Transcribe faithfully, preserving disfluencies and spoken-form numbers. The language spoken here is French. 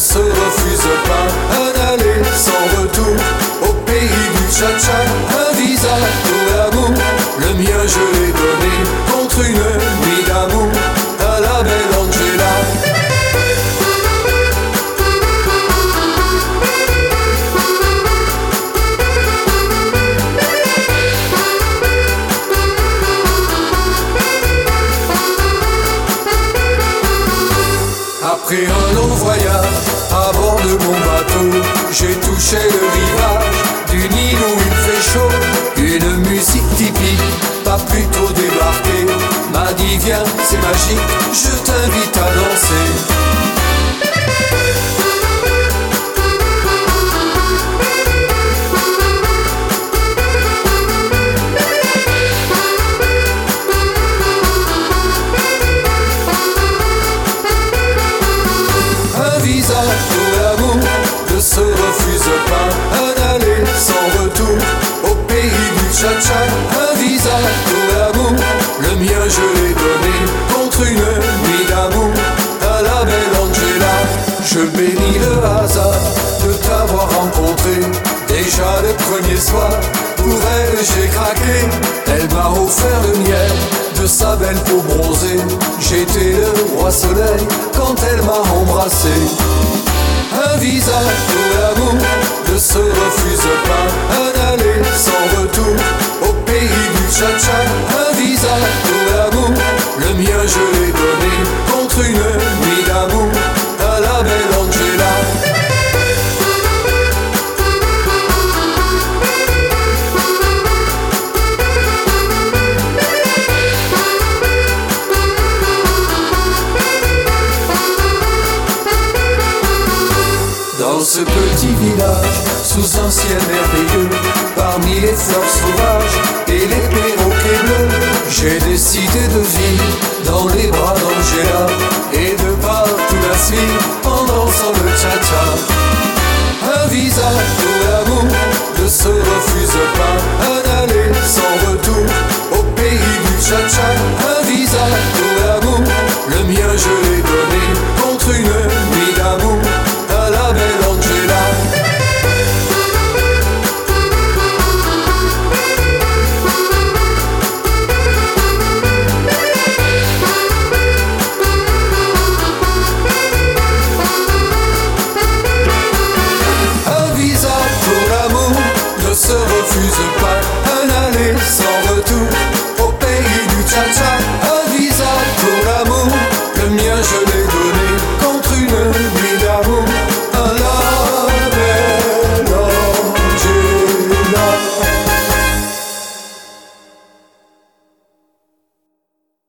se refuse pas un aller sans retour au pays du cha-cha. Un visa pour l'amour, le mien je l'ai donné contre une nuit d'amour à la belle Angela. Après un long voyage à bord de mon bateau, j'ai touché le rivage du Nil où il fait chaud. Une musique typique, pas plus tôt débarqué, m'a dit viens c'est magique, je t'invite à danser. Pour l'amour ne se refuse pas un aller sans retour au pays du cha-cha. Un visa pour l'amour, le mien je l'ai donné contre une nuit d'amour à la belle Angela. Je bénis le hasard de t'avoir rencontré. Déjà le premier soir, pour elle j'ai craqué. Elle m'a offert le miel de sa belle peau bronzée. J'étais le roi soleil quand elle m'a embrassé. Un visa pour l'amour ne se refuse pas un aller sans retour au pays du cha-cha. Un visa pour l'amour, le mien je l'ai donné contre une nuit d'amour à la belle Angela. Dans ce petit village, sous un ciel merveilleux, parmi les fleurs sauvages et les perroquets bleus, j'ai décidé de vivre dans les bras d'Angela et de partout la suivre